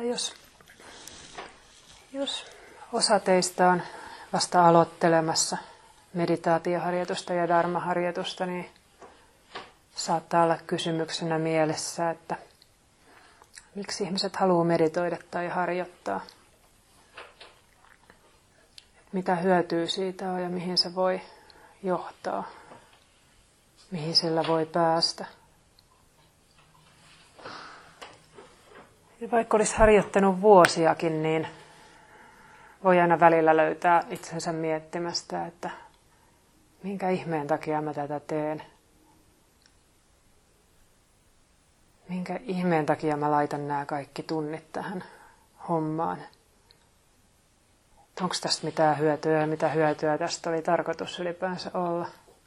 Jos osa teistä on vasta aloittelemassa meditaatioharjoitusta ja dharmaharjoitusta, niin saattaa olla kysymyksenä mielessä, että miksi ihmiset haluaa meditoida tai harjoittaa. Mitä hyötyä siitä on ja mihin se voi johtaa, mihin sillä voi päästä. Ja vaikka olisi harjoittanut vuosiakin, niin voi aina välillä löytää itsensä miettimästä, että minkä ihmeen takia mä tätä teen. Minkä ihmeen takia mä laitan nämä kaikki tunnit tähän hommaan. Onko tästä mitään hyötyä ja mitä hyötyä tästä oli tarkoitus ylipäänsä olla.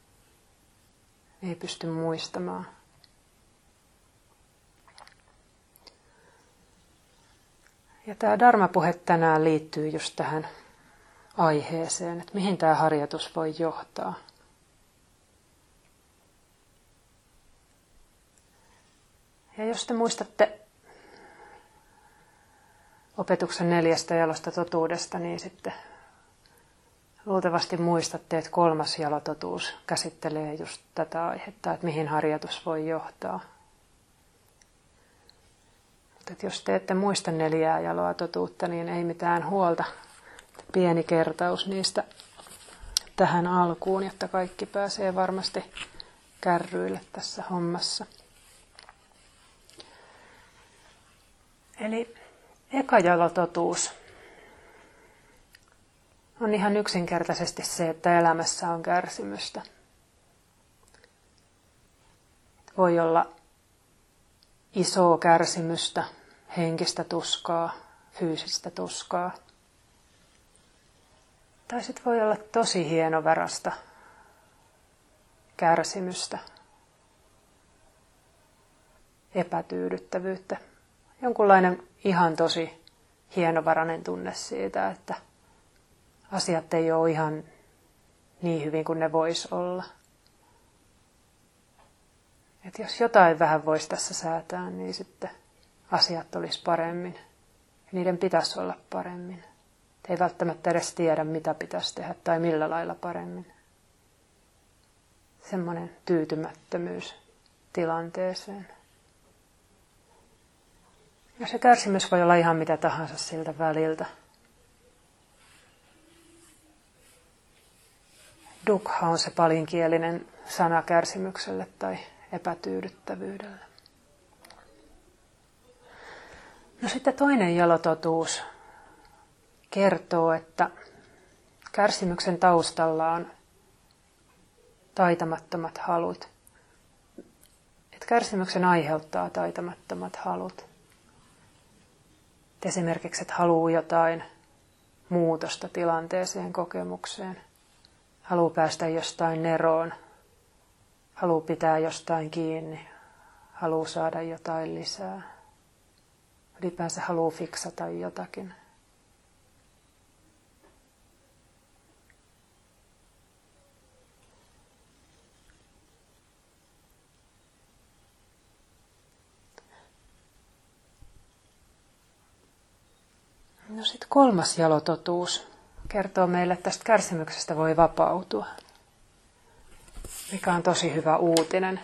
Ei pysty muistamaan. Ja tämä dharma-puhe tänään liittyy just tähän aiheeseen, että mihin tämä harjoitus voi johtaa. Ja jos te muistatte opetuksen 4 jalosta totuudesta, niin sitten luultavasti muistatte, että 3. jalototuus käsittelee just tätä aihetta, että mihin harjoitus voi johtaa. Mutta jos te ette muista 4 jaloa totuutta, niin ei mitään huolta. Pieni kertaus niistä tähän alkuun, jotta kaikki pääsee varmasti kärryille tässä hommassa. Eli eka jalototuus on ihan yksinkertaisesti se, että elämässä on kärsimystä. Voi olla isoa kärsimystä, henkistä tuskaa, fyysistä tuskaa. Tai sitten voi olla tosi hienovärasta kärsimystä, epätyydyttävyyttä. Jonkunlainen ihan tosi hienovarainen tunne siitä, että asiat ei ole ihan niin hyvin kuin ne vois olla. Että jos jotain vähän voisi tässä säätää, niin sitten asiat olisi paremmin. Ja niiden pitäisi olla paremmin. Ei välttämättä edes tiedä, mitä pitäisi tehdä tai millä lailla paremmin. Semmoinen tyytymättömyys tilanteeseen. Ja se kärsimys voi olla ihan mitä tahansa siltä väliltä. Dukkha on se palinkielinen sana kärsimykselle tai epätyydyttävyydelle. No sitten toinen jalototuus kertoo, että kärsimyksen taustalla on taitamattomat halut. Että kärsimyksen aiheuttaa taitamattomat halut. Esimerkiksi, että haluaa jotain muutosta tilanteeseen, kokemukseen. Haluaa päästä jostain eroon. Haluaa pitää jostain kiinni. Haluaa saada jotain lisää. Ylipäänsä haluaa fiksata jotakin. No sitten 3. jalototuus kertoo meille, että tästä kärsimyksestä voi vapautua. Mikä on tosi hyvä uutinen.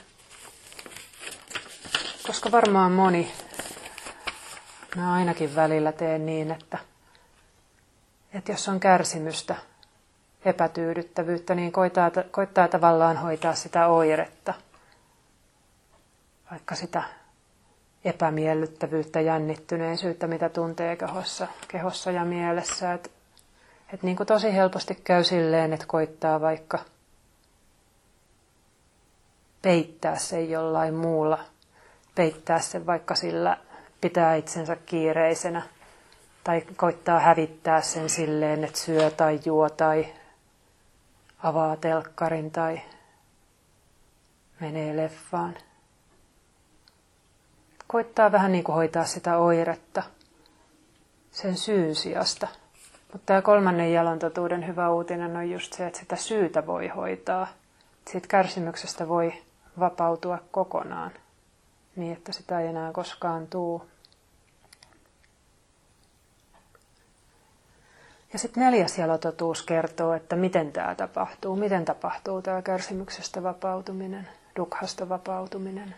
Koska varmaan moni, mä ainakin välillä teen niin, että jos on kärsimystä, epätyydyttävyyttä, niin koittaa tavallaan hoitaa sitä oiretta. Vaikka sitä epämiellyttävyyttä, jännittyneisyyttä, mitä tuntee kehossa ja mielessä. Että niin kuin tosi helposti käy silleen, että koittaa vaikka peittää sen jollain muulla. Peittää sen vaikka sillä pitää itsensä kiireisenä. Tai koittaa hävittää sen silleen, että syö tai juo tai avaa telkkarin tai menee leffaan. Koittaa vähän niin kuin hoitaa sitä oiretta sen syyn sijasta. Mutta tämä 3. jalon totuuden hyvä uutinen on just se, että sitä syytä voi hoitaa. Siitä kärsimyksestä voi vapautua kokonaan, niin että sitä ei enää koskaan tule. Ja sitten 4. jalototuus kertoo, että miten tapahtuu tämä kärsimyksestä vapautuminen, dukhasta vapautuminen.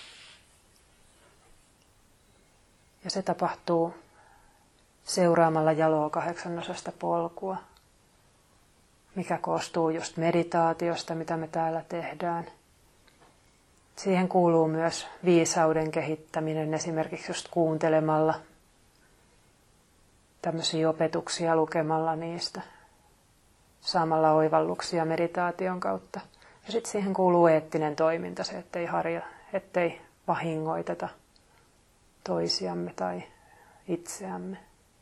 Ja se tapahtuu seuraamalla jaloa 8 polkua, mikä koostuu just meditaatiosta, mitä me täällä tehdään. Siihen kuuluu myös viisauden kehittäminen, esimerkiksi just kuuntelemalla tämmöisiä opetuksia, lukemalla niistä, saamalla oivalluksia meditaation kautta. Ja sitten siihen kuuluu eettinen toiminta, se, ettei vahingoiteta toisiamme tai itseämme.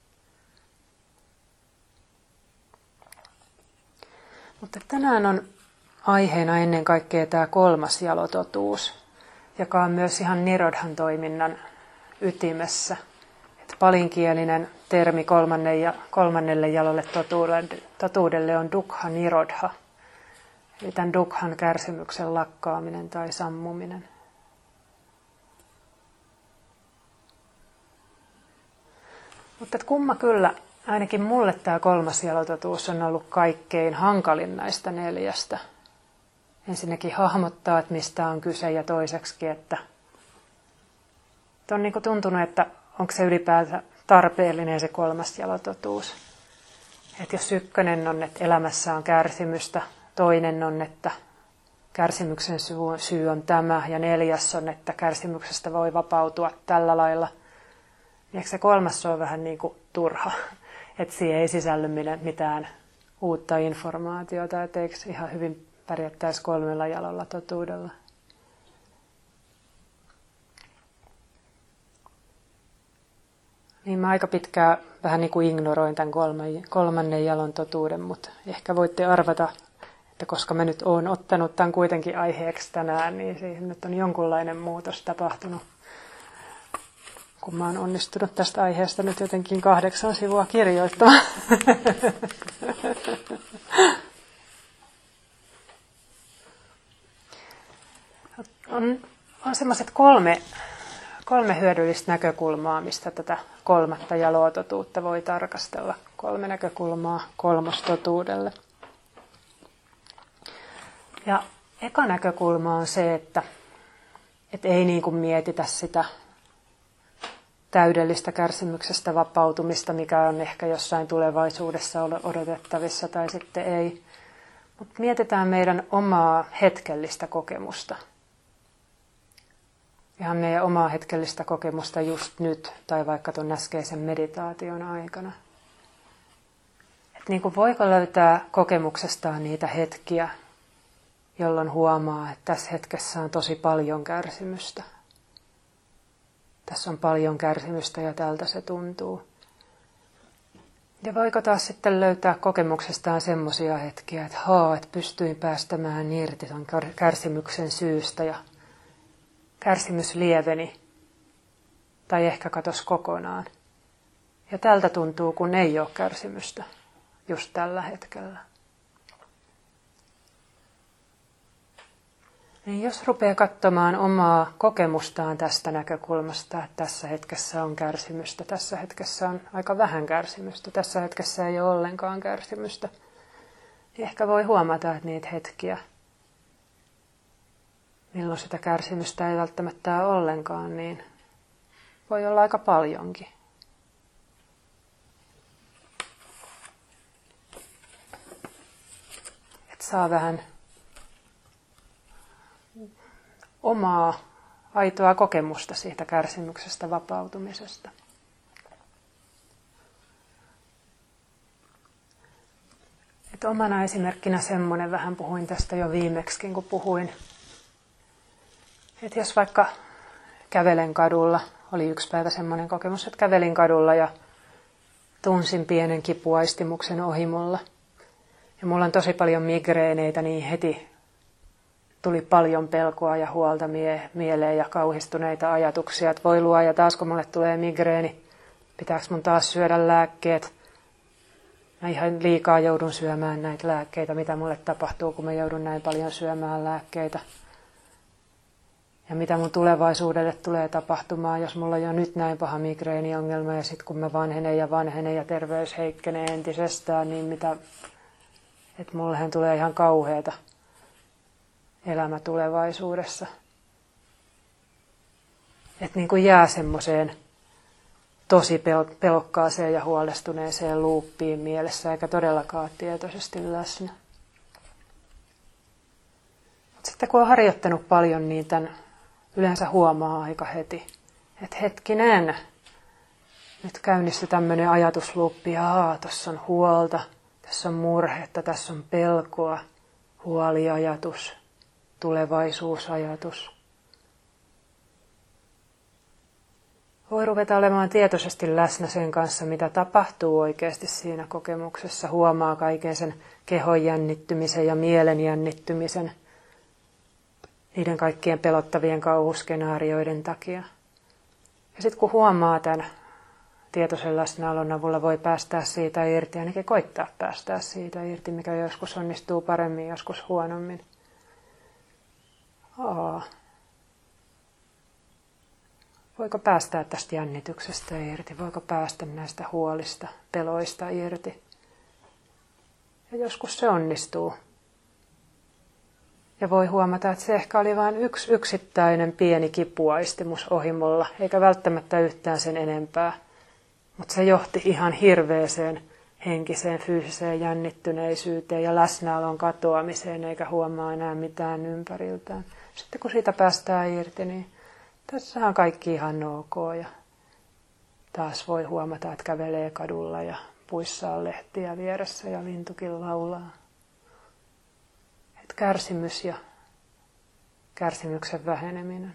Mutta tänään on aiheena ennen kaikkea tämä 3. jalototuus, joka on myös ihan Nirodhan toiminnan ytimessä. Että palinkielinen termi 3. jalolle totuudelle on dukkha nirodha, eli tämän dukkhan kärsimyksen lakkaaminen tai sammuminen. Mutta kumma kyllä, ainakin mulle tämä 3. jalototuus on ollut kaikkein hankalin näistä 4. Ensinnäkin hahmottaa, että mistä on kyse, ja toiseksikin, että on niin kuin tuntunut, että onko se ylipäätään tarpeellinen se 3. jalototuus. Että jos 1. on, että elämässä on kärsimystä, 2. on, että kärsimyksen syy on tämä, ja 4. on, että kärsimyksestä voi vapautua tällä lailla, niin eikö se 3. ole vähän niin kuin turha, että siihen ei sisälly mitään uutta informaatiota, että eikö ihan hyvin pärjättäisi 3. jalolla totuudella. Niin mä aika pitkään vähän niin kuin ignoroin tämän 3. jalon totuuden, mutta ehkä voitte arvata, että koska mä nyt oon ottanut tämän kuitenkin aiheeksi tänään, niin siihen nyt on jonkunlainen muutos tapahtunut. Kun mä oon onnistunut tästä aiheesta nyt jotenkin 8 sivua kirjoittamaan. On semmoiset 3 hyödyllistä näkökulmaa, mistä tätä 3. jaloa totuutta voi tarkastella. 3 näkökulmaa 3. totuudelle. Ja eka näkökulma on se, että ei niin kuin mietitä sitä täydellistä kärsimyksestä vapautumista, mikä on ehkä jossain tulevaisuudessa odotettavissa tai sitten ei. Mutta mietitään meidän omaa hetkellistä kokemusta. Ihan meidän omaa hetkellistä kokemusta just nyt tai vaikka tuon äskeisen meditaation aikana. Et niin kuin voiko löytää kokemuksestaan niitä hetkiä, jolloin huomaa, että tässä hetkessä on tosi paljon kärsimystä. Tässä on paljon kärsimystä ja tältä se tuntuu. Ja voiko taas sitten löytää kokemuksestaan semmoisia hetkiä, että pystyin päästämään irti ton kärsimyksen syystä ja kärsimys lieveni tai ehkä katosi kokonaan. Ja tältä tuntuu, kun ei ole kärsimystä just tällä hetkellä. Niin jos rupeaa katsomaan omaa kokemustaan tästä näkökulmasta, että tässä hetkessä on kärsimystä, tässä hetkessä on aika vähän kärsimystä, tässä hetkessä ei ole ollenkaan kärsimystä, niin ehkä voi huomata, että niitä hetkiä, milloin sitä kärsimystä ei välttämättä ole ollenkaan, niin voi olla aika paljonkin. Että saa vähän omaa aitoa kokemusta siitä kärsimyksestä vapautumisesta. Et omana esimerkkinä semmoinen, vähän puhuin tästä jo viimeksikin, kun puhuin, että jos vaikka kävelen kadulla, oli yksi päivä semmoinen kokemus, että kävelin kadulla ja tunsin pienen kipuaistimuksen ohi mulla. Ja mulla on tosi paljon migreeneitä, niin heti tuli paljon pelkoa ja huolta mieleen ja kauhistuneita ajatuksia, että voi luoja, taas kun mulle tulee migreeni, pitääkö mun taas syödä lääkkeet? Mä ihan liikaa joudun syömään näitä lääkkeitä, mitä mulle tapahtuu, kun mä joudun näin paljon syömään lääkkeitä. Ja mitä mun tulevaisuudelle tulee tapahtumaan, jos mulla on jo nyt näin paha migreeniongelma ja sitten kun mä vanhenen ja terveys heikkenee entisestään, niin että mullehan tulee ihan kauheata elämä tulevaisuudessa. Että niin kuin jää semmoiseen tosi pelokkaaseen ja huolestuneeseen luuppiin mielessä, eikä todellakaan tietoisesti läsnä. Sitten kun on harjoittanut paljon, niin tämän yleensä huomaa aika heti, että hetkinen, nyt käynnistyy tämmöinen ajatusluuppi, tuossa on huolta, tässä on murhetta, tässä on pelkoa, huoliajatus, tulevaisuusajatus. Voi ruveta olemaan tietoisesti läsnä sen kanssa, mitä tapahtuu oikeasti siinä kokemuksessa. Huomaa kaiken sen kehon jännittymisen ja mielen jännittymisen niiden kaikkien pelottavien kauhuskenaarioiden takia. Ja sitten kun huomaa tämän tietoisen läsnäolon avulla, voi päästää siitä irti, ainakin koittaa päästää siitä irti, mikä joskus onnistuu paremmin, joskus huonommin. Voiko päästää tästä jännityksestä irti? Voiko päästä näistä huolista, peloista irti? Ja joskus se onnistuu. Ja voi huomata, että se ehkä oli vain yksi yksittäinen pieni kipuaistimus ohi mulla, eikä välttämättä yhtään sen enempää. Mutta se johti ihan hirveeseen henkiseen, fyysiseen jännittyneisyyteen ja läsnäolon katoamiseen, eikä huomaa enää mitään ympäriltään. Sitten kun siitä päästään irti, niin tässä on kaikki ihan ok. Ja taas voi huomata, että kävelee kadulla ja puissa on lehtiä vieressä ja lintukin laulaa. Että kärsimys ja kärsimyksen väheneminen.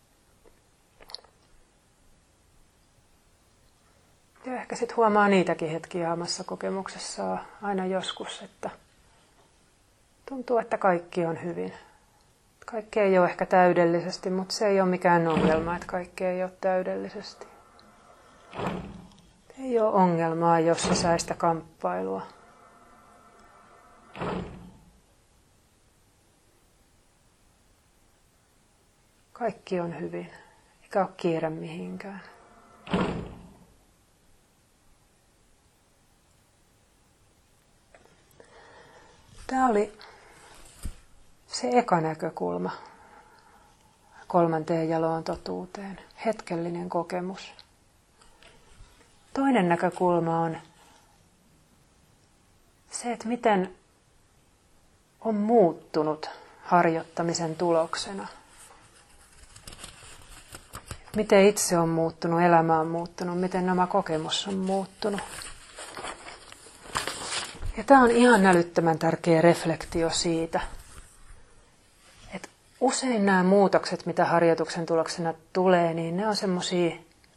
Ja ehkä sitten huomaa niitäkin hetkiä omassa kokemuksessaan aina joskus, että tuntuu, että kaikki on hyvin. Kaikki ei ole ehkä täydellisesti, mutta se ei ole mikään ongelma, että kaikki ei ole täydellisesti. Ei ole ongelmaa, jos sisäistä kamppailua. Kaikki on hyvin, eikä ole kiire mihinkään. Tämä oli se eka näkökulma 3. jaloon totuuteen, hetkellinen kokemus. Toinen näkökulma on se, että miten on muuttunut harjoittamisen tuloksena. Miten itse on muuttunut, elämä on muuttunut, miten nämä kokemus on muuttunut. Ja tämä on ihan älyttömän tärkeä reflektio siitä, että usein nämä muutokset, mitä harjoituksen tuloksena tulee, niin ne on semmoisia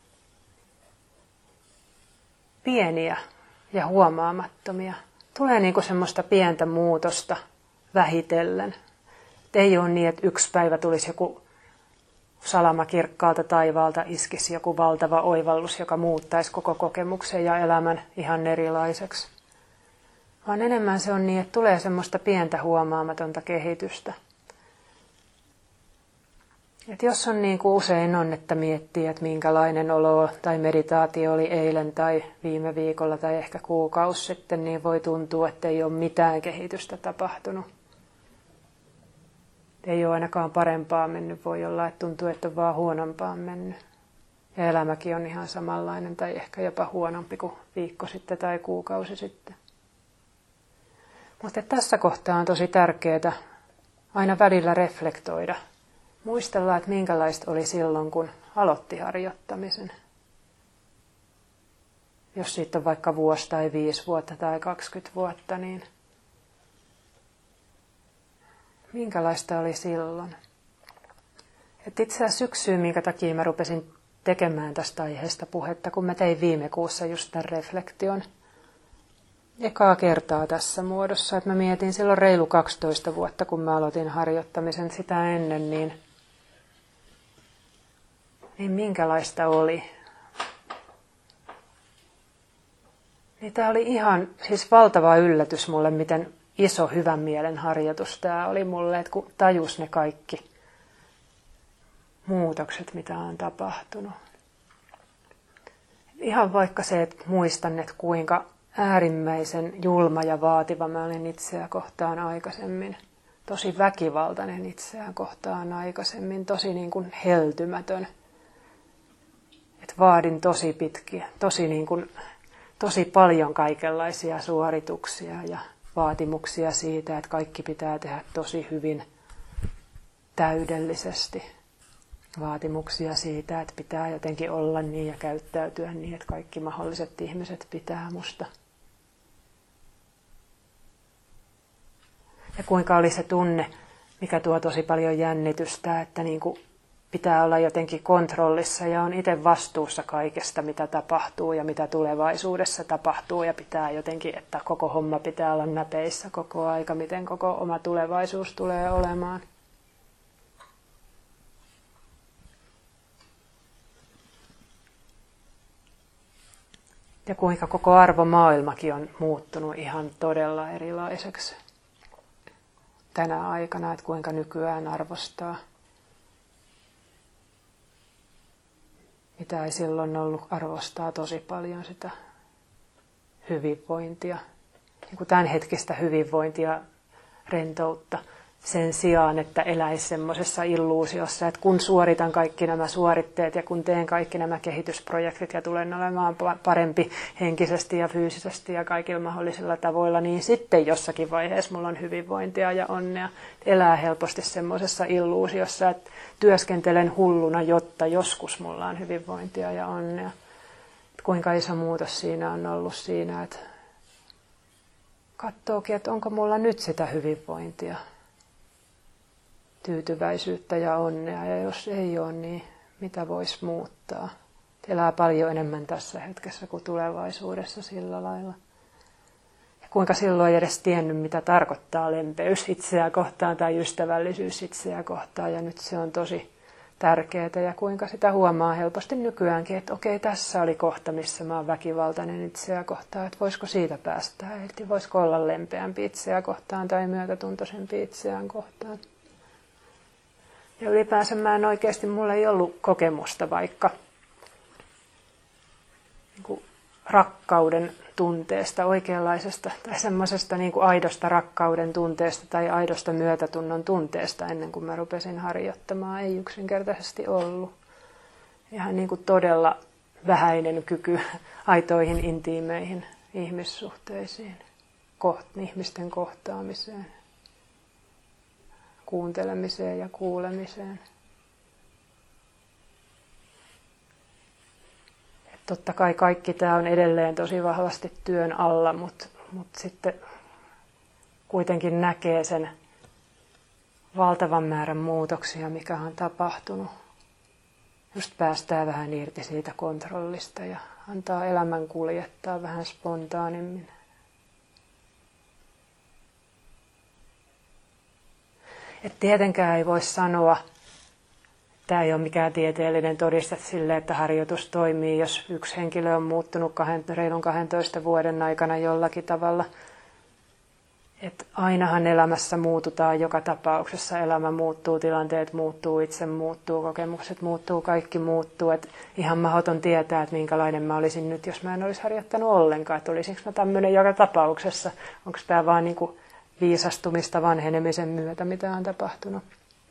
pieniä ja huomaamattomia. Tulee niinku semmoista pientä muutosta vähitellen. Et ei ole niin, että yksi päivä tulisi joku salama kirkkaalta taivaalta, iskisi joku valtava oivallus, joka muuttaisi koko kokemuksen ja elämän ihan erilaiseksi. Vaan enemmän se on niin, että tulee semmoista pientä huomaamatonta kehitystä. Et jos on niin kuin usein on, että miettii, että minkälainen olo tai meditaatio oli eilen tai viime viikolla tai ehkä kuukausi sitten, niin voi tuntua, että ei ole mitään kehitystä tapahtunut. Ei ole ainakaan parempaa mennyt, voi olla, että tuntuu, että on vaan huonompaan mennyt. Ja elämäkin on ihan samanlainen tai ehkä jopa huonompi kuin viikko sitten tai kuukausi sitten. Mutta tässä kohtaa on tosi tärkeää aina välillä reflektoida. Muistella, että minkälaista oli silloin, kun aloitti harjoittamisen. Jos siitä on vaikka vuosi tai 5 vuotta tai 20 vuotta, niin minkälaista oli silloin? Et itse asiassa syksyyn, minkä takia mä rupesin tekemään tästä aiheesta puhetta, kun mä tein viime kuussa just tämän reflektion. Ekaa kertaa tässä muodossa, että mä mietin silloin reilu 12 vuotta, kun mä aloitin harjoittamisen sitä ennen, niin minkälaista oli. Niin tämä oli ihan siis valtava yllätys mulle, miten iso hyvän mielen harjoitus tämä oli mulle, että kun tajus ne kaikki muutokset, mitä on tapahtunut. Ihan vaikka se, että muistan, että kuinka äärimmäisen julma ja vaativa mä olin itseä kohtaan aikaisemmin. Tosi väkivaltainen itseään kohtaan aikaisemmin, tosi niin kuin heltymätön. Että vaadin tosi pitkiä, tosi paljon kaikenlaisia suorituksia ja vaatimuksia siitä, että kaikki pitää tehdä tosi hyvin täydellisesti. Vaatimuksia siitä, että pitää jotenkin olla niin ja käyttäytyä niin, että kaikki mahdolliset ihmiset pitää musta. Ja kuinka oli se tunne, mikä tuo tosi paljon jännitystä, että niin kuin pitää olla jotenkin kontrollissa ja on itse vastuussa kaikesta, mitä tapahtuu ja mitä tulevaisuudessa tapahtuu. Ja pitää jotenkin, että koko homma pitää olla näpeissä koko aika, miten koko oma tulevaisuus tulee olemaan. Ja kuinka koko arvomaailmakin on muuttunut ihan todella erilaiseksi tänä aikana, että kuinka nykyään arvostaa. Mitä ei silloin ollut, arvostaa tosi paljon sitä hyvinvointia, niin kuin tämänhetkistä hyvinvointia, rentoutta, sen sijaan, että eläisi semmoisessa illuusiossa, että kun suoritan kaikki nämä suoritteet ja kun teen kaikki nämä kehitysprojektit ja tulen olemaan parempi henkisesti ja fyysisesti ja kaikilla mahdollisilla tavoilla, niin sitten jossakin vaiheessa mulla on hyvinvointia ja onnea. Elää helposti semmoisessa illuusiossa, että työskentelen hulluna, jotta joskus mulla on hyvinvointia ja onnea. Että kuinka iso muutos siinä on ollut siinä, että katsookin, että onko mulla nyt sitä hyvinvointia, tyytyväisyyttä ja onnea, ja jos ei ole, niin mitä voisi muuttaa? Elää paljon enemmän tässä hetkessä kuin tulevaisuudessa sillä lailla. Ja kuinka silloin ei edes tiennyt, mitä tarkoittaa lempeys itseä kohtaan tai ystävällisyys itseä kohtaan, ja nyt se on tosi tärkeää, ja kuinka sitä huomaa helposti nykyäänkin, että okei, tässä oli kohta, missä mä oon väkivaltainen itseä kohtaan, että voisiko siitä päästä irti, voisiko olla lempeämpi itseä kohtaan tai myötätuntoisempi itseään kohtaan. Ja ylipäänsä mulla ei ollut kokemusta vaikka niin kuin rakkauden tunteesta, oikeanlaisesta tai semmoisesta niin kuin aidosta rakkauden tunteesta tai aidosta myötätunnon tunteesta ennen kuin mä rupesin harjoittamaan. Ei yksinkertaisesti ollut. Ihan niin kuin todella vähäinen kyky aitoihin, intiimeihin ihmissuhteisiin, ihmisten kohtaamiseen, kuuntelemiseen ja kuulemiseen. Et totta kai kaikki tämä on edelleen tosi vahvasti työn alla, mutta sitten kuitenkin näkee sen valtavan määrän muutoksia, mikä on tapahtunut. Just päästään vähän irti siitä kontrollista ja antaa elämän kuljettaa vähän spontaanimmin. Et tietenkään ei voi sanoa, tämä ei ole mikään tieteellinen todiste sille, että harjoitus toimii, jos yksi henkilö on muuttunut reilun 12 vuoden aikana jollakin tavalla. Et ainahan elämässä muututaan joka tapauksessa. Elämä muuttuu, tilanteet muuttuu, itse muuttuu, kokemukset muuttuu, kaikki muuttuu. Et ihan mahdoton tietää, että minkälainen mä olisin nyt, jos mä en olisi harjoittanut ollenkaan. Että olisinko mä tämmöinen joka tapauksessa. Onko tämä vaan niin kuin viisastumista vanhenemisen myötä, mitä on tapahtunut.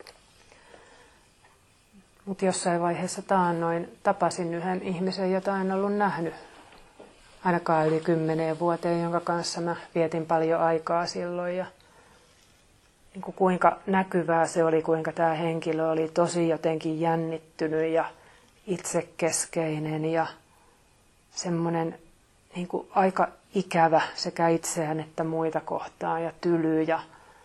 Mutta jossain vaiheessa taannoin tapasin yhden ihmisen, jota en ollut nähnyt ainakaan yli 10 vuoteen, jonka kanssa mä vietin paljon aikaa silloin. Ja niin kuin kuinka näkyvää se oli, kuinka tämä henkilö oli tosi jotenkin jännittynyt ja itsekeskeinen ja semmoinen niin kuin aika ikävä sekä itseään että muita kohtaan ja tyly ja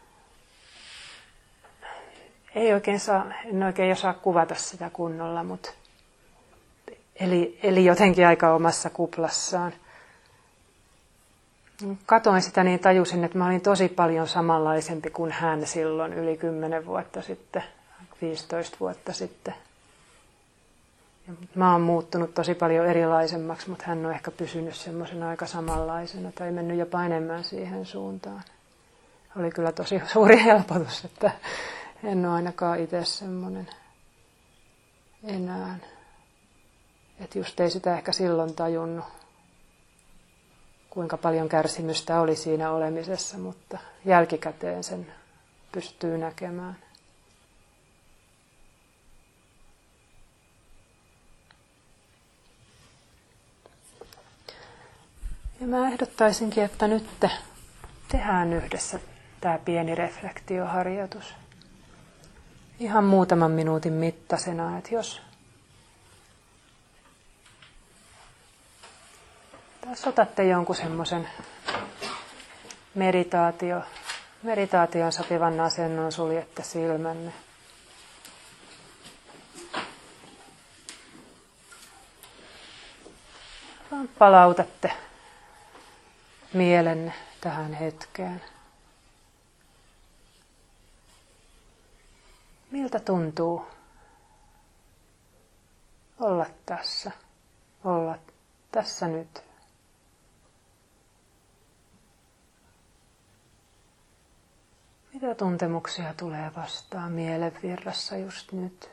en oikein osaa kuvata sitä kunnolla, mutta eli jotenkin aika omassa kuplassaan. Katoin sitä niin tajusin, että mä olin tosi paljon samanlaisempi kuin hän silloin yli 10 vuotta sitten, 15 vuotta sitten. Ja mä oon muuttunut tosi paljon erilaisemmaksi, mutta hän on ehkä pysynyt semmoisena aika samanlaisena tai mennyt jopa enemmän siihen suuntaan. Oli kyllä tosi suuri helpotus, että en ole ainakaan itse semmoinen. enää. Että just ei sitä ehkä silloin tajunnut, kuinka paljon kärsimystä oli siinä olemisessa, mutta jälkikäteen sen pystyy näkemään. Ja mä ehdottaisinkin, että nyt tehdään yhdessä tämä pieni reflektioharjoitus. Ihan muutaman minuutin mittaisena, että jos taas otatte jonkun semmoisen meditaation sopivan asennon, suljette silmänne. Vaan palautatte mielenne tähän hetkeen. Miltä tuntuu olla tässä nyt? Mitä tuntemuksia tulee vastaan mielenvirrassa just nyt?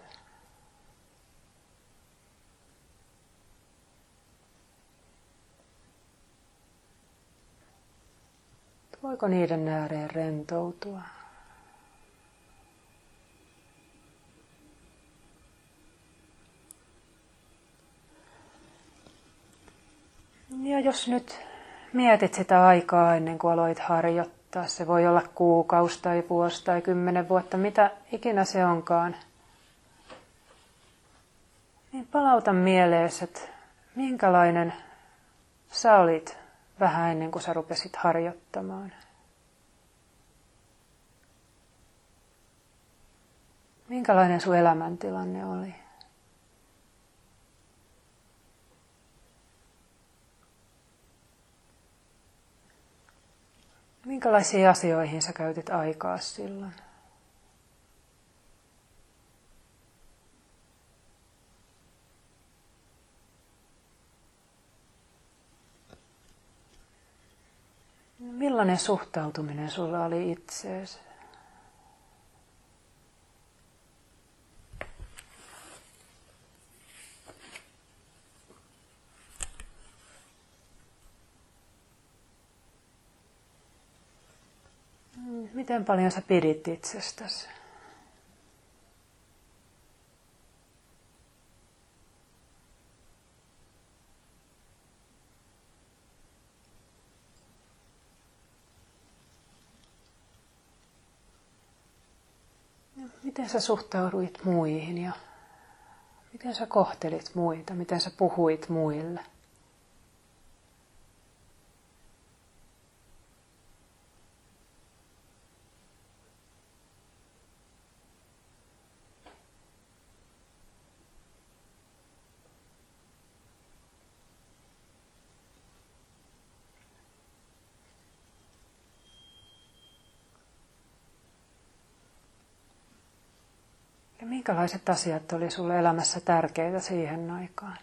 Voiko niiden ääreen rentoutua? Ja jos nyt mietit sitä aikaa ennen kuin aloit harjoittaa, se voi olla kuukausi tai vuosi tai 10 vuotta, mitä ikinä se onkaan, niin palauta mieleesi, että minkälainen sä olit vähän ennen kuin sä rupesit harjoittamaan. Minkälainen sun elämäntilanne oli? Minkälaisiin asioihin sä käytit aikaa silloin? Millainen suhtautuminen sulla oli itseesi? Miten paljon sä pidit itsestäsi? Miten sä suhtauduit muihin ja miten sä kohtelit muita, miten sä puhuit muille? Ja minkälaiset asiat oli sulle elämässä tärkeitä siihen aikaan?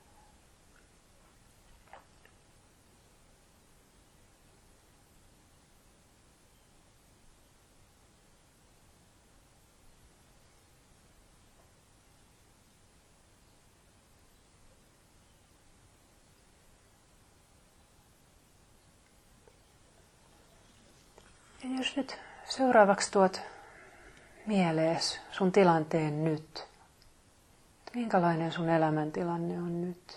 Ja jos nyt seuraavaksi tuot mieleesi sun tilanteen nyt. Minkälainen sun elämäntilanne on nyt?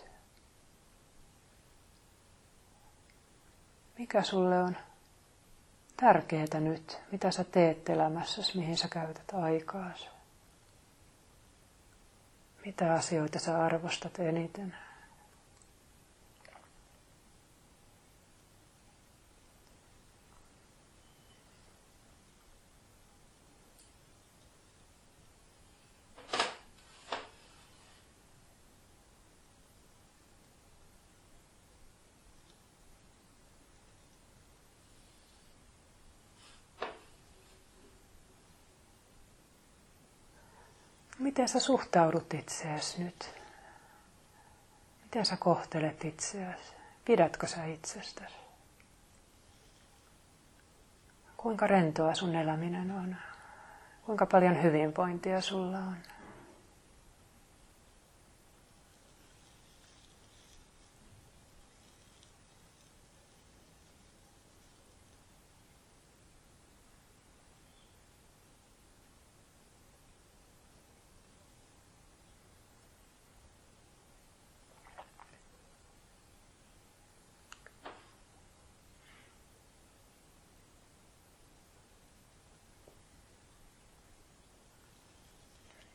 Mikä sulle on tärkeää nyt? Mitä sä teet elämässäsi, mihin sä käytät aikaasi? Mitä asioita sä arvostat eniten? Miten sä suhtaudut itseäsi nyt? Miten sä kohtelet itseäsi? Pidätkö sä itsestäsi? Kuinka rentoa sun eläminen on? Kuinka paljon hyvinvointia sulla on?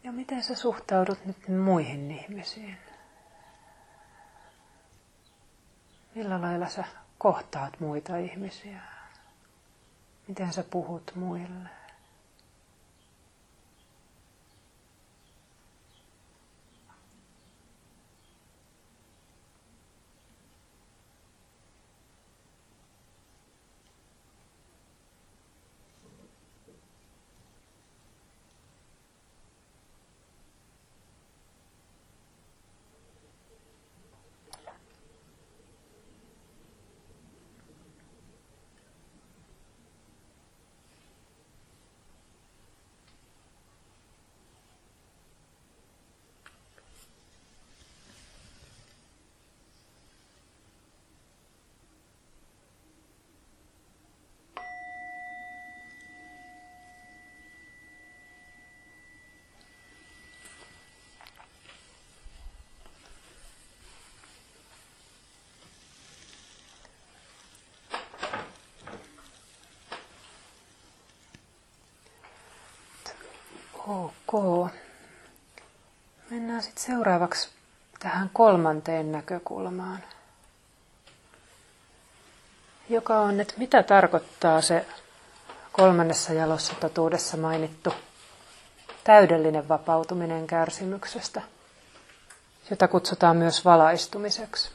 Ja miten sä suhtaudut nyt muihin ihmisiin? Millä lailla sä kohtaat muita ihmisiä? Miten sä puhut muille? Ok. Mennään sitten seuraavaksi tähän kolmanteen näkökulmaan, joka on, että mitä tarkoittaa se kolmannessa jalossa totuudessa mainittu täydellinen vapautuminen kärsimyksestä, jota kutsutaan myös valaistumiseksi.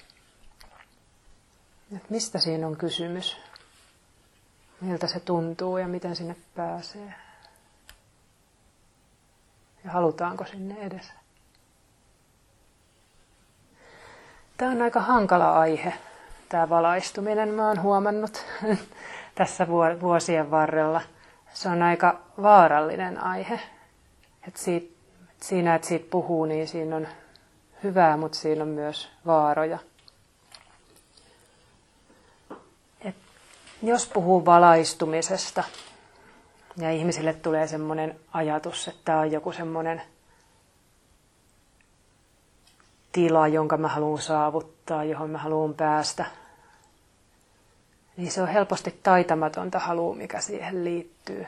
Että mistä siinä on kysymys? Miltä se tuntuu ja miten sinne pääsee? Ja halutaanko sinne edes? Tämä on aika hankala aihe, tämä valaistuminen. Mä oon huomannut tässä vuosien varrella. Se on aika vaarallinen aihe. Että siinä, että siitä puhuu, niin siinä on hyvää, mutta siinä on myös vaaroja. Et jos puhuu valaistumisesta, ja ihmisille tulee semmoinen ajatus, että tämä on joku semmoinen tila, jonka mä haluan saavuttaa, johon mä haluan päästä, niin se on helposti taitamatonta halua, mikä siihen liittyy.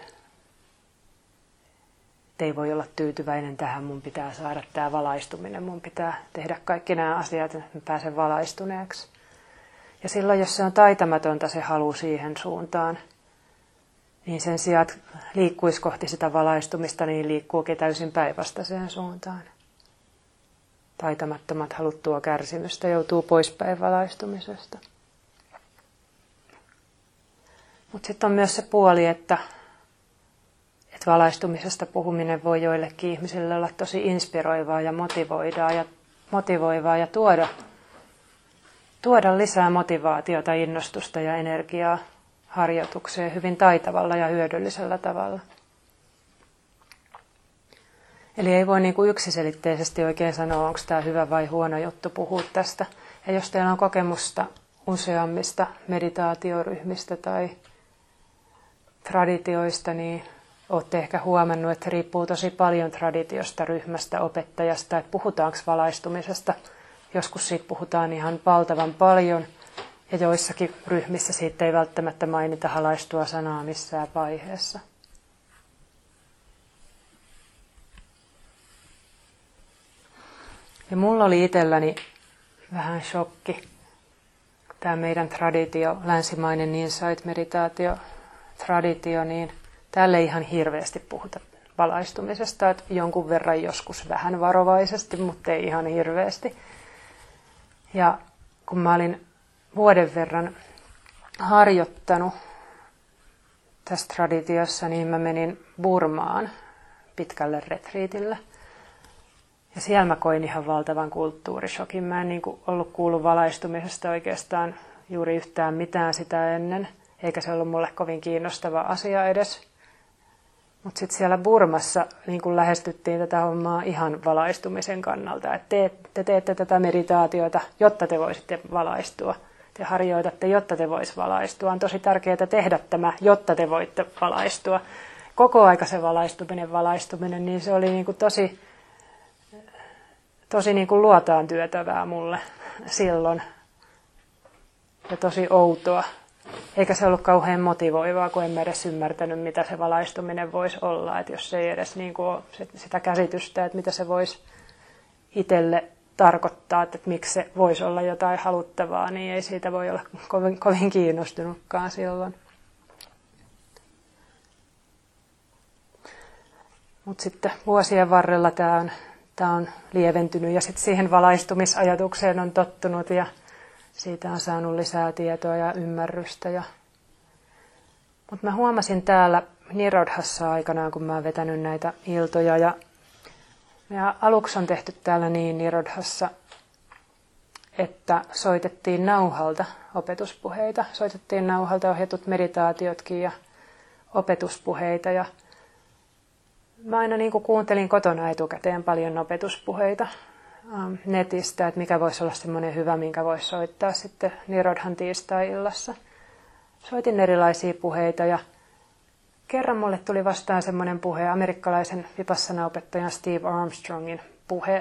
Et ei voi olla tyytyväinen tähän, mun pitää saada tämä valaistuminen, mun pitää tehdä kaikki nämä asiat, että mä pääsen valaistuneeksi. Ja silloin, jos se on taitamatonta se halu siihen suuntaan, niin sen sijaan, että liikkuisi kohti sitä valaistumista, niin liikkuukin täysin päinvastaiseen suuntaan. Taitamattomat haluttua kärsimystä joutuu poispäin valaistumisesta. Mutta sitten on myös se puoli, että valaistumisesta puhuminen voi joillekin ihmisille olla tosi inspiroivaa ja motivoivaa ja tuoda lisää motivaatiota, innostusta ja energiaa harjoitukseen hyvin taitavalla ja hyödyllisellä tavalla. Eli ei voi niin kuin yksiselitteisesti oikein sanoa, onko tämä hyvä vai huono juttu puhua tästä. Ja jos teillä on kokemusta useammista meditaatioryhmistä tai traditioista, niin olette ehkä huomannut, että riippuu tosi paljon traditiosta, ryhmästä, opettajasta, että puhutaanko valaistumisesta. Joskus siitä puhutaan ihan valtavan paljon, ja joissakin ryhmissä siitä ei välttämättä mainita halaistua sanaa missään vaiheessa. Ja mulla oli itselläni vähän shokki. Tämä meidän traditio, länsimainen insight-meditaatio-traditio, niin täällä ei ihan hirveästi puhuta valaistumisesta, että jonkun verran joskus vähän varovaisesti, mutta ei ihan hirveästi. Ja kun mä olin vuoden verran harjoittanut tässä traditiossa, niin mä menin Burmaan pitkälle retriitille. Ja siellä mä koin ihan valtavan kulttuurishokin. Mä en ollut kuullut valaistumisesta oikeastaan juuri yhtään mitään sitä ennen, eikä se ollut mulle kovin kiinnostava asia edes. Mutta sitten siellä Burmassa lähestyttiin tätä hommaa ihan valaistumisen kannalta. Että te teette tätä meditaatiota, jotta te voisitte valaistua. Te harjoitatte, jotta te vois valaistua. On tosi tärkeää tehdä tämä, jotta te voitte valaistua. Koko aika se valaistuminen, niin se oli tosi luotaan työtävää mulle silloin. Ja tosi outoa. Eikä se ollut kauhean motivoivaa, kun en mä edes ymmärtänyt, mitä se valaistuminen voisi olla. Että jos ei edes niin kuin ole sitä käsitystä, että mitä se voisi itselle tarkoittaa, että miksi se voisi olla jotain haluttavaa, niin ei siitä voi olla kovin kiinnostunutkaan silloin. Mutta sitten vuosien varrella tämä on lieventynyt ja sitten siihen valaistumisajatukseen on tottunut ja siitä on saanut lisää tietoa ja ymmärrystä. Mutta mä huomasin täällä Nirodhassa aikanaan, kun mä oon vetänyt näitä iltoja. Ja aluksi on tehty täällä niin Nirodhassa, että soitettiin nauhalta opetuspuheita. Soitettiin nauhalta ohjatut meditaatiotkin ja opetuspuheita. Ja mä aina niin kuin kuuntelin kotona etukäteen paljon opetuspuheita netistä, että mikä voisi olla semmoinen hyvä, minkä voisi soittaa sitten Nirodhan tiistai-illassa. Soitin erilaisia puheita ja kerran mulle tuli vastaan semmoinen puhe, amerikkalaisen vipassana-opettajan Steve Armstrongin puhe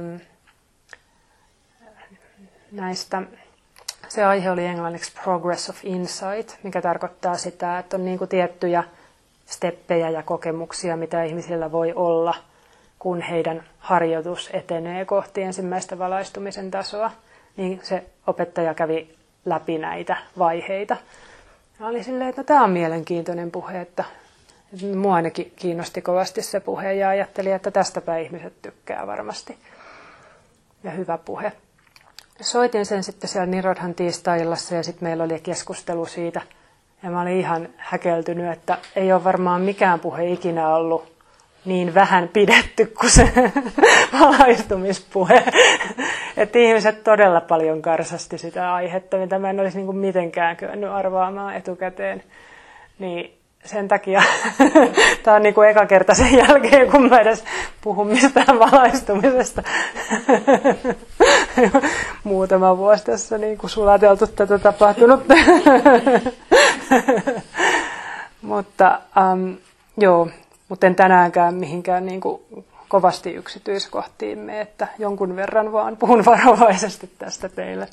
näistä. Se aihe oli englanniksi Progress of Insight, mikä tarkoittaa sitä, että on niin kuin tiettyjä steppejä ja kokemuksia, mitä ihmisillä voi olla, kun heidän harjoitus etenee kohti ensimmäistä valaistumisen tasoa. Niin se opettaja kävi läpi näitä vaiheita. Ja oli silleen, että tämä on mielenkiintoinen puhe, että mua ainakin kiinnosti kovasti se puhe ja ajattelin, että tästäpä ihmiset tykkää varmasti. Ja hyvä puhe. Soitin sen sitten siellä Nirodhan tiistai-illassa ja sitten meillä oli keskustelu siitä. Ja mä olin ihan häkeltynyt, että ei ole varmaan mikään puhe ikinä ollut niin vähän pidetty kuin se valaistumispuhe. Että ihmiset todella paljon karsasti sitä aihetta, mitä mä en olisi niin kuin mitenkään kyennyt arvaamaan etukäteen. Niin sen takia tämä on niin kuin eka kerta sen jälkeen, kun mä edes puhun mistään valaistumisesta. Muutama vuosi tässä niin kuin sulateltu tätä tapahtunut. Mutta mutta en tänäänkään mihinkään niin kuin kovasti yksityiskohtiin mene, että jonkun verran vaan puhun varovaisesti tästä teille.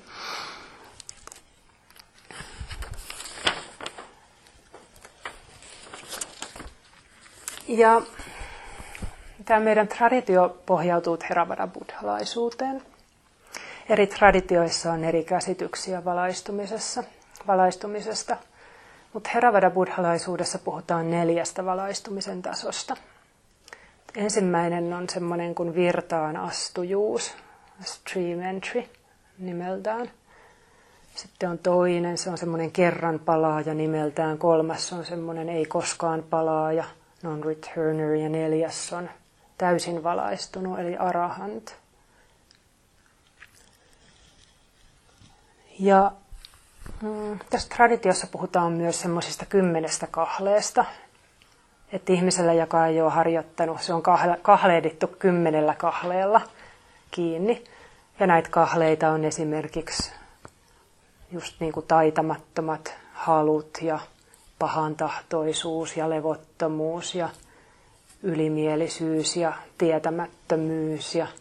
Ja tämä meidän traditio pohjautuu Theravada-buddhalaisuuteen. Eri traditioissa on eri käsityksiä valaistumisesta. Mutta Theravada-buddhalaisuudessa puhutaan 4 valaistumisen tasosta. Ensimmäinen on semmoinen kuin virtaan astujuus, stream entry nimeltään. Sitten on toinen, se on semmoinen kerran palaaja nimeltään. 3. on semmoinen ei koskaan palaaja, non-returner. Ja 4. on täysin valaistunut, eli arahant. Ja tässä traditiossa puhutaan myös semmoisista 10 kahleesta, että ihmisellä, joka ei ole harjoittanut, se on kahleedittu 10 kahleella kiinni. Ja näitä kahleita on esimerkiksi just niin kuin taitamattomat halut ja pahantahtoisuus ja levottomuus ja ylimielisyys ja tietämättömyys ja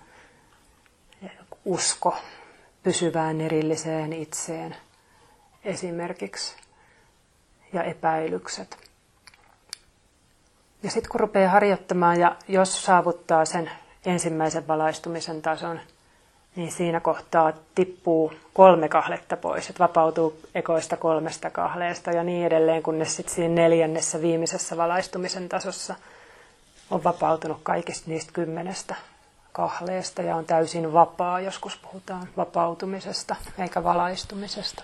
usko pysyvään erilliseen itseen esimerkiksi ja epäilykset. Ja sitten kun rupeaa harjoittamaan ja jos saavuttaa sen ensimmäisen valaistumisen tason, niin siinä kohtaa tippuu 3 kahletta pois, että vapautuu ekoista 3 kahleesta ja niin edelleen, kunnes sitten siinä 4. viimeisessä valaistumisen tasossa on vapautunut kaikista niistä 10 kahleesta ja on täysin vapaa. Joskus puhutaan vapautumisesta eikä valaistumisesta.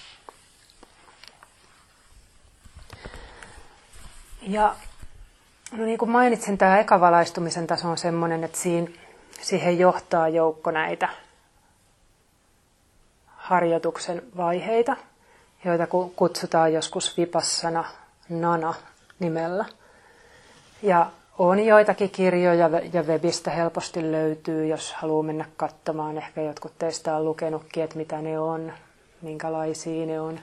Ja no niin kuin mainitsin, tämä eka valaistumisen taso on semmoinen, että siihen johtaa joukko näitä harjoituksen vaiheita, joita kutsutaan joskus vipassana nana nimellä. Ja on joitakin kirjoja ja webistä helposti löytyy, jos haluaa mennä katsomaan. Ehkä jotkut teistä on lukenutkin, että mitä ne on, minkälaisia ne on.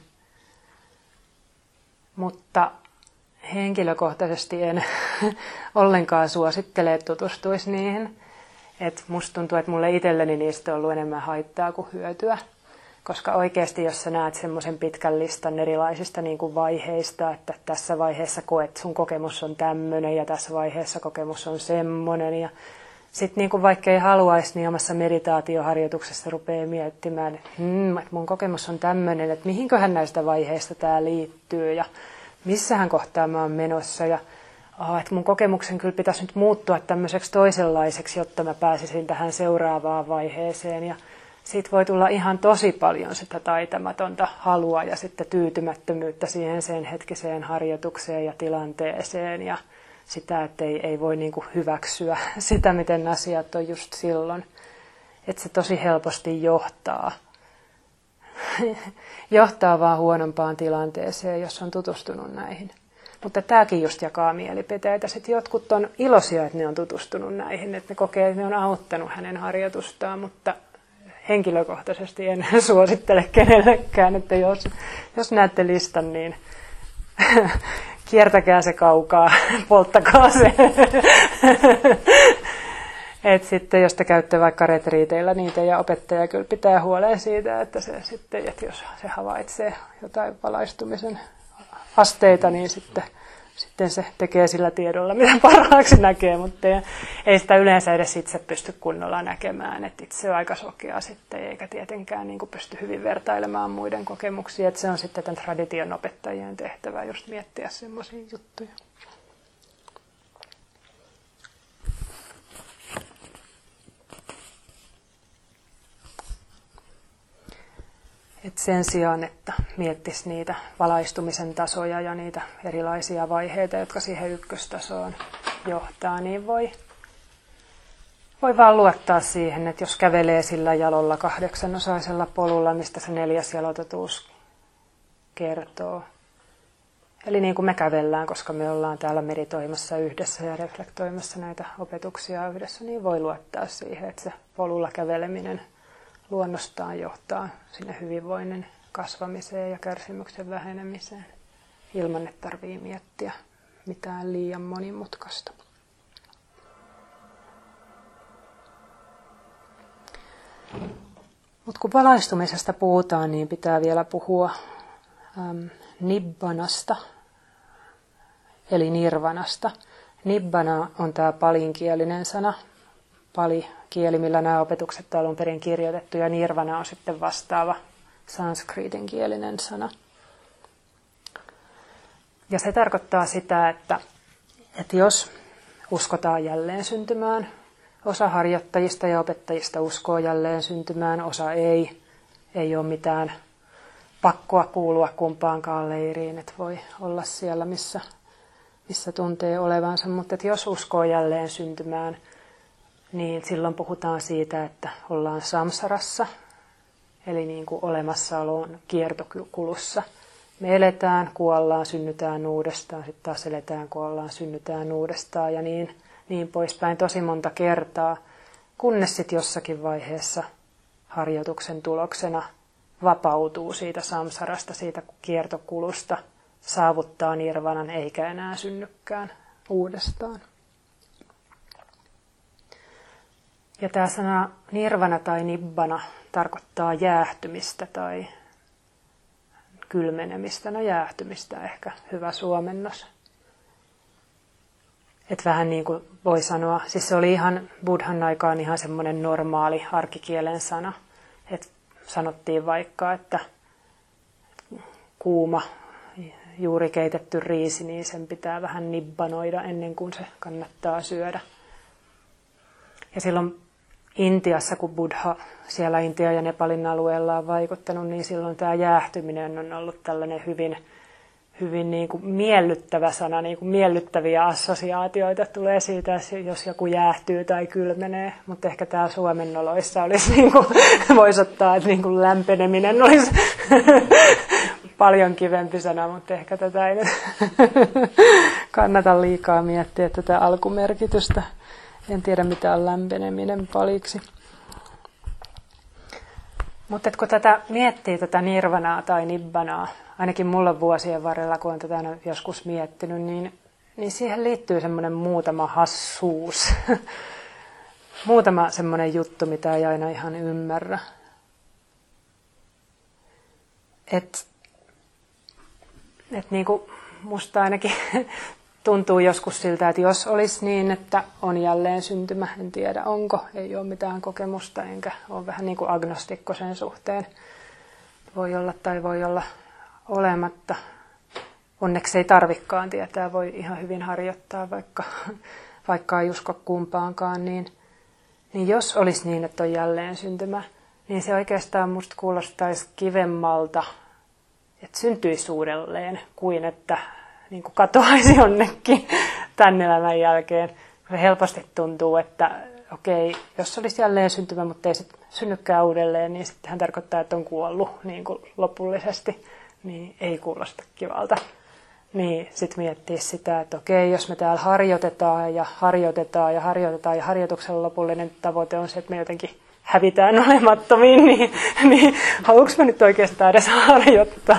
Mutta henkilökohtaisesti en ollenkaan suosittele, että tutustuisi niihin. Et musta tuntuu, että mulle itselleni niistä on ollut enemmän haittaa kuin hyötyä. Koska oikeasti, jos sä näet semmoisen pitkän listan erilaisista niin kuin vaiheista, että tässä vaiheessa koet, sun kokemus on tämmöinen ja tässä vaiheessa kokemus on semmoinen. Ja sitten niin kuin vaikka ei haluaisi, niin omassa meditaatioharjoituksessa rupeaa miettimään, että mun kokemus on tämmöinen, että mihinköhän näistä vaiheista tämä liittyy ja missähän kohtaa mä oon menossa. Ja että mun kokemuksen kyllä pitäisi nyt muuttua tämmöiseksi toisenlaiseksi, jotta mä pääsisin tähän seuraavaan vaiheeseen. Ja siitä voi tulla ihan tosi paljon sitä taitamatonta halua ja sitten tyytymättömyyttä siihen sen hetkiseen harjoitukseen ja tilanteeseen ja sitä, että ei voi niin kuin hyväksyä sitä, miten asiat on just silloin. Että se tosi helposti johtaa vaan huonompaan tilanteeseen, jos on tutustunut näihin. Mutta tämäkin just jakaa mielipiteitä. Sitten jotkut on iloisia, että ne on tutustunut näihin, että ne kokee, että ne on auttanut hänen harjoitustaan, mutta henkilökohtaisesti en suosittele kenellekään, että jos näette listan, niin kiertäkää se kaukaa, polttakaa se. Et sitten jos te käytte vaikka retriiteillä, niin teidän opettaja kyllä pitää huolen siitä, että se sitten, että jos se havaitsee jotain valaistumisen asteita, niin sitten se tekee sillä tiedolla, mitä parhaaksi näkee, mutta ei sitä yleensä edes itse pysty kunnolla näkemään, että itse on aika sokea sitten, eikä tietenkään niin kuin pysty hyvin vertailemaan muiden kokemuksia, että se on sitten tämän tradition opettajien tehtävä just miettiä semmoisia juttuja. Et sen sijaan, että miettisi niitä valaistumisen tasoja ja niitä erilaisia vaiheita, jotka siihen ykköstasoon johtaa, niin voi vaan luottaa siihen, että jos kävelee sillä jalolla 8-osaisella polulla, mistä se 4. jalototuus kertoo. Eli niin kuin me kävellään, koska me ollaan täällä meditoimassa yhdessä ja reflektoimassa näitä opetuksia yhdessä, niin voi luottaa siihen, että se polulla käveleminen luonnostaan johtaa sinne hyvinvoinnin kasvamiseen ja kärsimyksen vähenemiseen, ilman että tarvitsee miettiä mitään liian monimutkaista. Mutta kun valaistumisesta puhutaan, niin pitää vielä puhua nibbanasta, eli nirvanasta. Nibbana on tämä palinkielinen sana, pali-kieli, millä nämä opetukset on alun perin kirjoitettu, ja nirvana on sitten vastaava sanskritin kielinen sana. Ja se tarkoittaa sitä, että jos uskotaan jälleen syntymään, osa harjoittajista ja opettajista uskoo jälleen syntymään, osa ei ole mitään pakkoa kuulua kumpaankaan leiriin, että voi olla siellä, missä tuntee olevansa, mutta jos uskoo jälleen syntymään, niin silloin puhutaan siitä, että ollaan samsarassa, eli niin kuin olemassaolon kiertokulussa. Me eletään, kuollaan, synnytään uudestaan, sitten taas eletään, kuollaan, synnytään uudestaan ja niin poispäin tosi monta kertaa, kunnes sitten jossakin vaiheessa harjoituksen tuloksena vapautuu siitä samsarasta, siitä kiertokulusta, saavuttaa nirvanan eikä enää synnykään uudestaan. Ja tämä sana nirvana tai nibbana tarkoittaa jäähtymistä tai kylmenemistä. No jäähtymistä ehkä hyvä suomennos. Että vähän niin kuin voi sanoa, siis se oli ihan Buddhan aikaan ihan semmoinen normaali arkikielen sana. Että sanottiin vaikka, että kuuma juuri keitetty riisi, niin sen pitää vähän nibbanoida ennen kuin se kannattaa syödä. Ja silloin Intiassa, kun Buddha siellä Intia ja Nepalin alueella on vaikuttanut, niin silloin tämä jäähtyminen on ollut tällainen hyvin niin kuin miellyttävä sana, niin kuin miellyttäviä assosiaatioita tulee siitä, jos joku jäähtyy tai kylmenee, mutta ehkä tämä suomennoloissa olisi, niin kuin, voisi ottaa, että niin kuin lämpeneminen olisi paljon kivempi sana, mutta ehkä tätä ei kannata liikaa miettiä tätä alkumerkitystä. En tiedä, mitä on lämpeneminen paliksi. Mutta kun miettii tätä nirvanaa tai nibbanaa, ainakin mulla vuosien varrella, kun olen tätä joskus miettinyt, niin siihen liittyy semmoinen muutama hassuus. Muutama semmoinen juttu, mitä ei aina ihan ymmärrä. että niin kuin musta ainakin tuntuu joskus siltä, että jos olisi niin, että on jälleen syntymä, en tiedä onko, ei ole mitään kokemusta, enkä ole vähän niin kuin agnostikko sen suhteen. Voi olla tai voi olla olematta. Onneksi ei tarvikaan tietää, voi ihan hyvin harjoittaa, vaikka ei usko kumpaankaan. Niin jos olisi niin, että on jälleen syntymä, niin se oikeastaan musta kuulostaisi kivemmalta, että syntyisi uudelleen, kuin että niin kuin katoaisi jonnekin tämän elämän jälkeen. Se helposti tuntuu, että okei, jos olisi jälleen syntymä, mutta ei sitten synnykään uudelleen, niin sittenhän tarkoittaa, että on kuollut niin kuin lopullisesti. Niin ei kuulosta kivalta. Niin sitten miettii sitä, että okei, jos me täällä harjoitetaan ja harjoitetaan ja harjoitetaan ja harjoituksen lopullinen tavoite on se, että me jotenkin hävitään olemattomiin, niin haluanko mä nyt oikeastaan edes harjoittaa?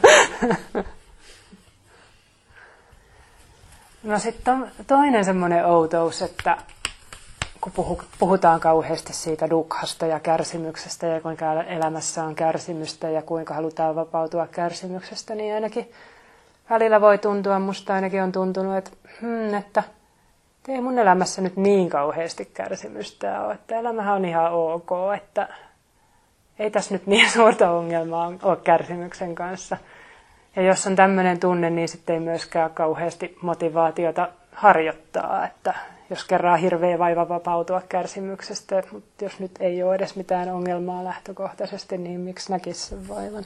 No sitten on toinen semmoinen outous, että kun puhutaan kauheasti siitä dukhasta ja kärsimyksestä ja kuinka elämässä on kärsimystä ja kuinka halutaan vapautua kärsimyksestä, niin ainakin välillä voi tuntua, musta ainakin on tuntunut, että ei mun elämässä nyt niin kauheasti kärsimystä ole, että elämähän on ihan ok, että ei tässä nyt niin suurta ongelmaa ole kärsimyksen kanssa. Ja jos on tämmöinen tunne, niin sitten ei myöskään ole kauheasti motivaatiota harjoittaa, että jos kerran hirveä vaiva vapautua kärsimyksestä, mutta jos nyt ei ole edes mitään ongelmaa lähtökohtaisesti, niin miksi näkisi sen vaivan?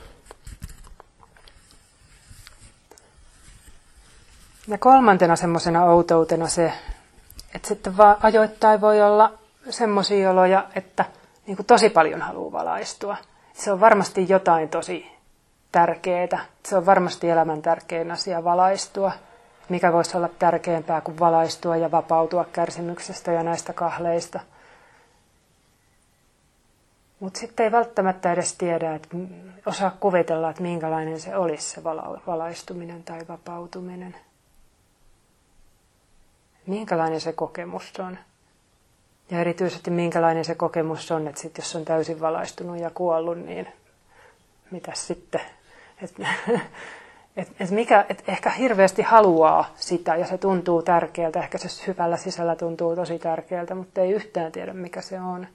Ja kolmantena semmoisena outoutena se, että sitten vaan ajoittain voi olla semmoisia oloja, että niin kuin tosi paljon haluaa valaistua. Se on varmasti jotain tosi tärkeää. Se on varmasti elämän tärkein asia valaistua. Mikä voisi olla tärkeämpää kuin valaistua ja vapautua kärsimyksestä ja näistä kahleista. Mutta sitten ei välttämättä edes tiedä, että osaa kuvitella, että minkälainen se olisi se valaistuminen tai vapautuminen. Minkälainen se kokemus on. Ja erityisesti minkälainen se kokemus on, että sit jos on täysin valaistunut ja kuollut, niin mitäs sitten? Et ehkä hirveästi haluaa sitä ja se tuntuu tärkeältä. Ehkä se hyvällä sisällä tuntuu tosi tärkeältä, mutta ei yhtään tiedä mikä se on.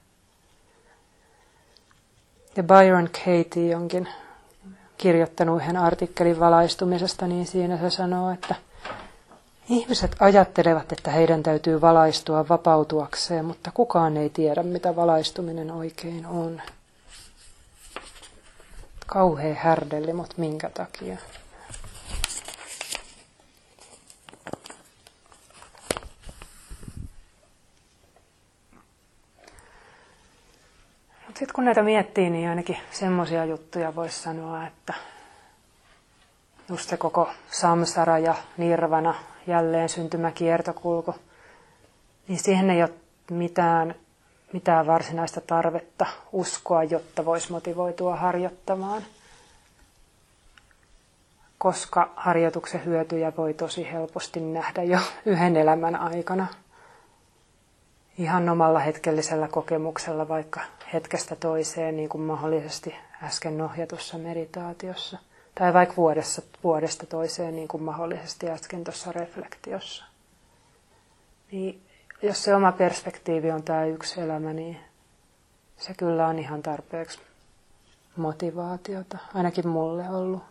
Ja Byron Katie onkin kirjoittanut yhden artikkelin valaistumisesta, niin siinä se sanoo, että ihmiset ajattelevat, että heidän täytyy valaistua vapautuakseen, mutta kukaan ei tiedä, mitä valaistuminen oikein on. Kauhea härdelli, mutta minkä takia? Sitten kun näitä miettii, niin ainakin semmoisia juttuja voisi sanoa, että just se koko samsara ja nirvana, jälleen syntymäkiertokulku, niin siihen ei ole mitään varsinaista tarvetta uskoa, jotta voisi motivoitua harjoittamaan. Koska harjoituksen hyötyjä voi tosi helposti nähdä jo yhden elämän aikana. Ihan omalla hetkellisellä kokemuksella, vaikka hetkestä toiseen, niin kuin mahdollisesti äsken ohjatussa meditaatiossa. Tai vaikka vuodesta toiseen, niin kuin mahdollisesti äsken tuossa reflektiossa. Niin, jos se oma perspektiivi on tämä yksi elämä, niin se kyllä on ihan tarpeeksi motivaatiota. Ainakin mulle ollut.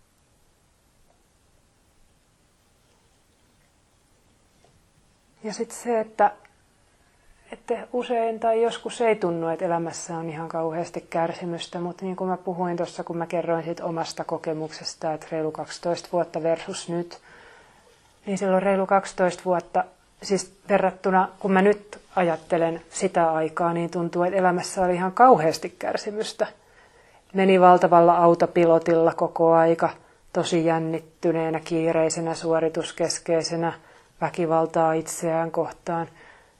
Ja sitten se, että usein tai joskus ei tunnu, että elämässä on ihan kauheasti kärsimystä, mutta niin kuin mä puhuin tuossa, kun mä kerroin siitä omasta kokemuksesta, että reilu 12 vuotta versus nyt, niin silloin reilu 12 vuotta, siis verrattuna, kun mä nyt ajattelen sitä aikaa, niin tuntuu, että elämässä oli ihan kauheasti kärsimystä. Meni valtavalla autopilotilla koko aika, tosi jännittyneenä, kiireisenä, suorituskeskeisenä, väkivaltaa itseään kohtaan.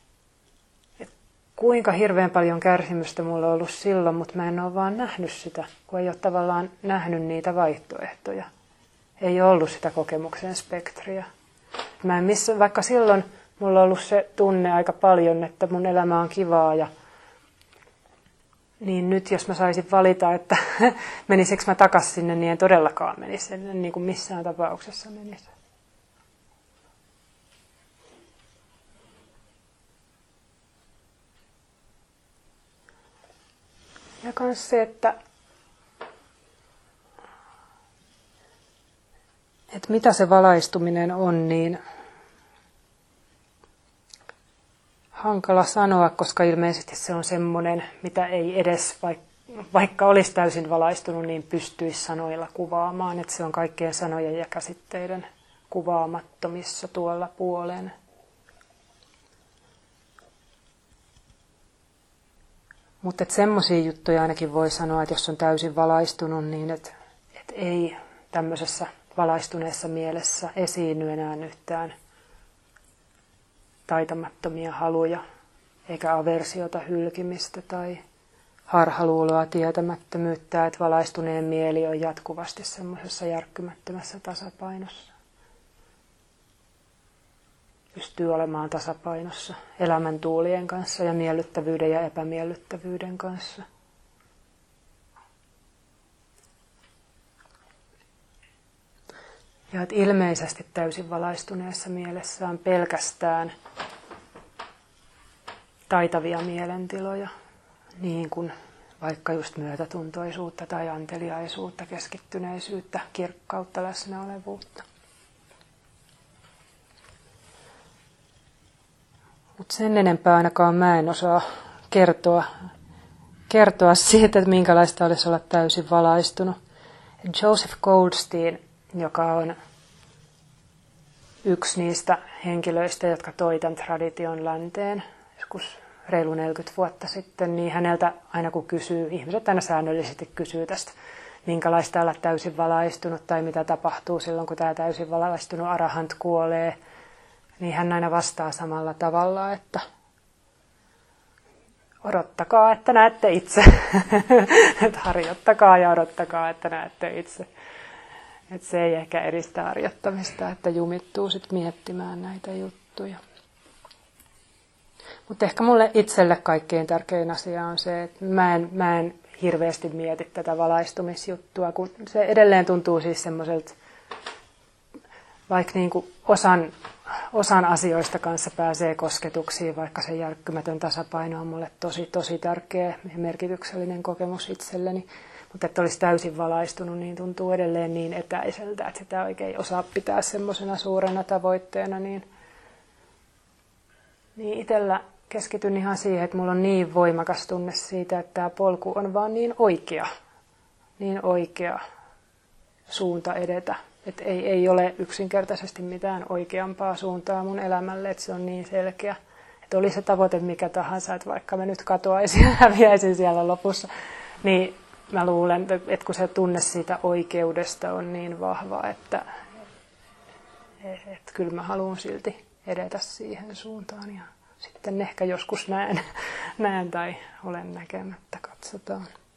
Kuinka hirveän paljon kärsimystä mulla on ollut silloin, mutta mä en ole vaan nähnyt sitä, kun ei ole tavallaan nähnyt niitä vaihtoehtoja. Ei ole ollut sitä kokemuksen spektriä. Mä en vaikka silloin mulla on ollut se tunne aika paljon, että mun elämä on kivaa ja Niin nyt jos mä saisin valita, että menisikö mä takaisin sinne, niin en todellakaan menisi, en niin kuin missään tapauksessa menisi. Ja myös se, että mitä se valaistuminen on, niin hankala sanoa, koska ilmeisesti se on semmoinen, mitä ei edes, vaikka olisi täysin valaistunut, niin pystyisi sanoilla kuvaamaan. Että se on kaikkien sanojen ja käsitteiden kuvaamattomissa tuolla puolen. Mutta semmoisia juttuja ainakin voi sanoa, että jos on täysin valaistunut, niin että ei tämmöisessä valaistuneessa mielessä esiinny enää yhtään taitamattomia haluja, eikä aversiota, hylkimistä tai harhaluuloa, tietämättömyyttä, että valaistuneen mieli on jatkuvasti semmoisessa järkkymättömässä tasapainossa. Pystyy olemaan tasapainossa elämän tuulien kanssa ja miellyttävyyden ja epämiellyttävyyden kanssa. Ja että ilmeisesti täysin valaistuneessa mielessä on pelkästään taitavia mielentiloja, niin kuin vaikka just myötätuntoisuutta tai anteliaisuutta, keskittyneisyyttä, kirkkautta, läsnäolevuutta. Mutta sen enempää ainakaan mä en osaa kertoa siitä, että minkälaista olisi olla täysin valaistunut. Joseph Goldstein, joka on yksi niistä henkilöistä, jotka toi tämän tradition länteen joskus reilu 40 vuotta sitten, niin häneltä aina kun kysyy, ihmiset aina säännöllisesti kysyy tästä, minkälaista olla täysin valaistunut tai mitä tapahtuu silloin, kun tämä täysin valaistunut arahant kuolee, niin hän aina vastaa samalla tavalla, että odottakaa, että näette itse. Että harjoittakaa ja odottakaa, että näette itse. Että se ei ehkä edistä harjoittamista, että jumittuu sit miettimään näitä juttuja. Mutta ehkä mulle itselle kaikkein tärkein asia on se, että mä en hirveästi mieti tätä valaistumisjuttua, kun se edelleen tuntuu siis semmoiselta, vaikka niinku osan asioista kanssa pääsee kosketuksiin, vaikka se järkkymätön tasapaino on mulle tosi tärkeä ja merkityksellinen kokemus itselleni. Mutta että olisi täysin valaistunut, niin tuntuu edelleen niin etäiseltä, että sitä oikein osaa pitää semmoisena suurena tavoitteena. Niin itsellä keskityn ihan siihen, että mulla on niin voimakas tunne siitä, että tämä polku on vaan niin oikea suunta edetä. Että ei ole yksinkertaisesti mitään oikeampaa suuntaa mun elämälle, että se on niin selkeä. Että oli se tavoite mikä tahansa, että vaikka mä nyt katoaisin ja häviäisin siellä lopussa, niin mä luulen, että kun se tunne siitä oikeudesta on niin vahva, että kyllä mä haluan silti edetä siihen suuntaan. Ja sitten ehkä joskus näen tai olen näkemättä, katsotaan.